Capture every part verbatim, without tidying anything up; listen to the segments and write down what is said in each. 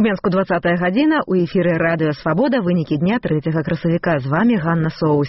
У Менску двадцатая гадзіна, у эфіры Радыё Свабода, вынікі дня трэцяга красавіка. З вами Ганна Соусь.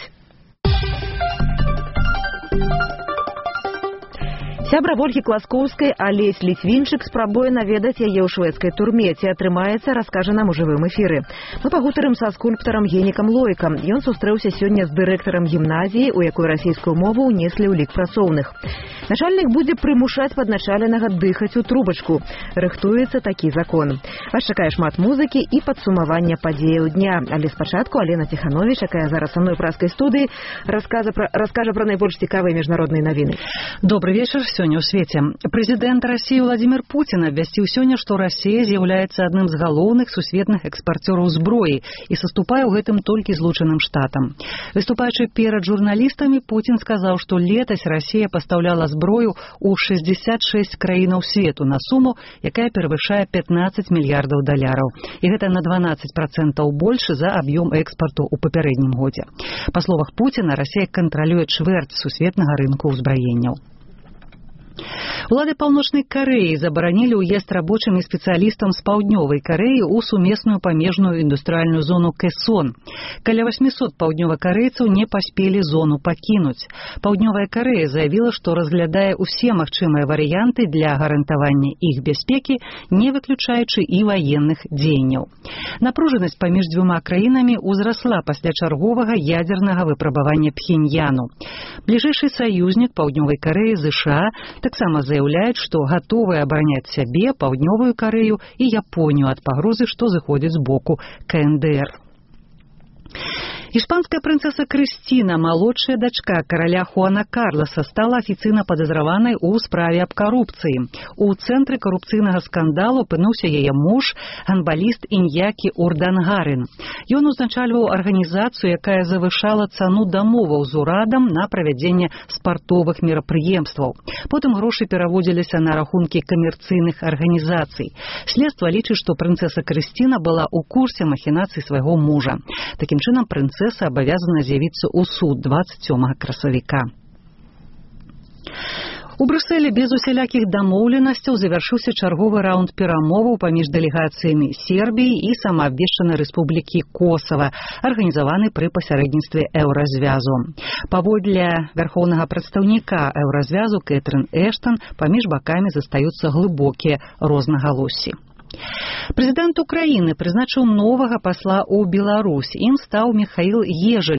Сябра Вольгі Класкоўскай Алесь Літвінчык спрабуе наведаць яе ў шведскай турме. Ці атрымаецца, раскажа нам у жывым эфіры. Мы пагутарым са скульптарам Генікам Лойкам. Ён сустрэўся сёння з дырэктарам гімназіі, у якой расійскую мову ўнеслі ў лік працоўных. Начальнік будзе прымушаць падначаленага дыхаць у трубачку. Рыхтуецца такі закон. Вас чакае шмат музыкі і падсумавання падзеяў дня. Але спачатку Алена Ціхановіч, якая зараз са мной ў праскай студыі, раскажа пра, раскажа пра найбольш цікавыя міжнародныя навіны. Добрый вечер. Сёння ў свеце. Прэзідэнт Расіі Владзімір Пуцін абвясціў сёння, што Расія з'яўляецца адным з галоўных сусветных экспарцёраў зброі і саступае ў гэтым толькі Злучаным Штатам. Выступаючы перад журналістамі, Пуцін сказаў, што летась Расія пастаўляла зброю ў шэсцьдзесят шэсць краінаў свету на суму, якая перавышае пятнаццаць мільярдаў даляраў. І гэта на дванаццаць працэнтаў больш за аб'ём экспарту ў папярэднім годзе. Па словах Пуціна, Расія кантралюе чвэрць сусветнага рынку ўзбраенняў. Улады Паўночнай Карэі забаранілі ўезд рабочым і спецыялістам з Паўднёвай Карэі ў сумесную памежную індустрыяльную зону Кэсон. Каля восьмісот паўднёвакарэйцаў не паспелі зону пакінуць. Паўднёвая Карэя заявіла, што разглядае ўсе магчымыя варыянты для гарантавання іх бяспекі, не выключаючы і ваенных дзеянняў. Напружанасць паміж дзвюма краінамі ўзрасла пасля чарговага ядзернага выпрабавання Пхеньяну. Бліжэйшы саюзнік Паўднёвай Карэі ЗША таксама заяўляюць, што гатовыя абараняць сябе, Паўднёвую Карэю і Японію ад пагрозы, што зыходзіць з боку КНДР. Іспанская прынцэса Крысціна, малодшая дачка караля Хуана Карлоса, стала афіцыйна падазраванай у справе аб карупцыі. У цэнтры карупцыйнага скандалу апынуўся яе муж, гандбаліст Іньякі Урдангарин. Ён узначальваў арганізацыю, якая завышала цану дамоваў з урадам на правядзенне спартовых мерапрыемстваў. Потым грошы пераводзіліся на рахункі камерцыйных арганізацый. Следства лічыць, што прынцэса Крысціна была ў курсе махінацый свайго мужа. Такім чынам, прынцэса абавязана з'явіцца ў суд дваццаць сёмага красавіка. У Брюсселі без усялякіх дамоўленасцяў завяршыўся чарговы раунд перамоваў паміж дэлегацыямі Сербіі і самаабвешчанай рэспублікі Косава, арганізаваны пры пасярэдніцтве Еўразвязу. Паводле вярхоўнага прадстаўніка Еўразвязу Кэтрын Эштан, паміж бакамі застаюцца глыбокія рознагалоссі. Прэзідэнт Украіны прызначыў новага пасла ў Беларусь. Ім стаў Міхаіл Ежель,